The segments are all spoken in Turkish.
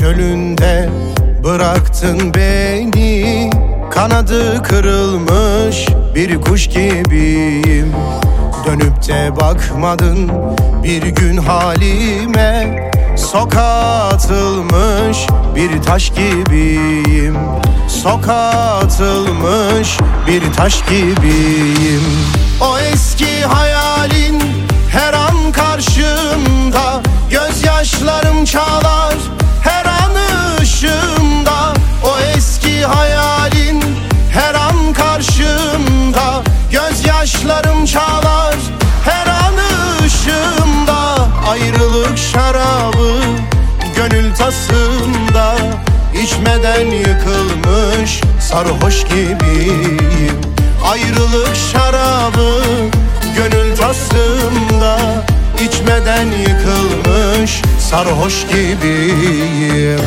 gölünde bıraktın beni. Kanadı kırılmış bir kuş gibiyim. Dönüp de bakmadın bir gün halime. Sokağa atılmış bir taş gibiyim. Sokağa atılmış bir taş gibiyim. O eski hayalin her an karşımda. Gözyaşlarım çağlar her an ışığımda. O eski hayalin her an karşımda. Gözyaşlarım çağlar her an ışığımda. Ayrılık şarabı gönül tasımda. İçmeden yıkılmış sarhoş gibiyim. Ayrılık şarabı gönül tasımda. İçmeden yıkılmış sarhoş gibiyim.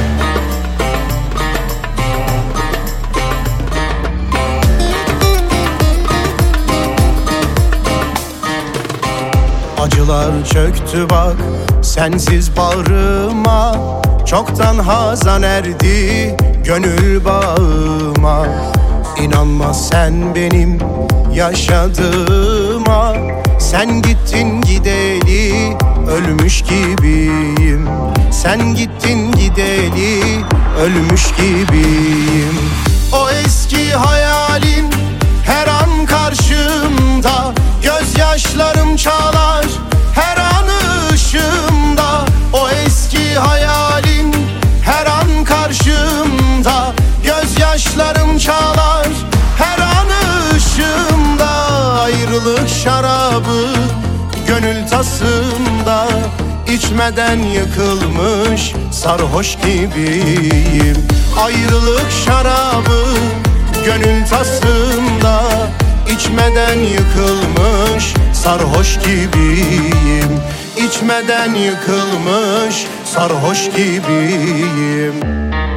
Acılar çöktü bak sensiz bağrıma. Çoktan hazan erdi gönül bağıma. İnanma sen benim yaşadığıma. Sen gittin gideli ölmüş gibiyim. Sen gittin gideli ölmüş gibiyim. O eski hayalin her an karşımda. Gözyaşlarım çağlar her an ışığımda. O eski hayalin her an karşımda. Gözyaşlarım çağlar her an ışığımda. Ayrılık şarabı gönül tasımda. İçmeden yıkılmış sarhoş gibiyim. Ayrılık şarabı gönül tasımda. İçmeden yıkılmış sarhoş gibiyim. İçmeden yıkılmış sarhoş gibiyim.